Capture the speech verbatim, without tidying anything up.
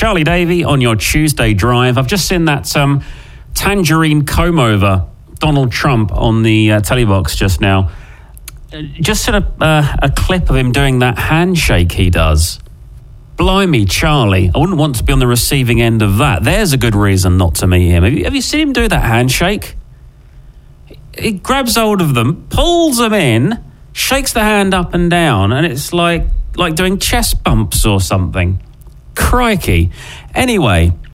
Charlie Davey on your Tuesday drive. I've just seen that um, tangerine comb over Donald Trump on the uh, telebox just now. Just seen a, uh, a clip of him doing that handshake he does. Blimey, Charlie. I wouldn't want to be on the receiving end of that. There's a good reason not to meet him. Have you, have you seen him do that handshake? He grabs hold of them, pulls them in, shakes the hand up and down, and it's like like doing chest bumps or something. Crikey. Anyway,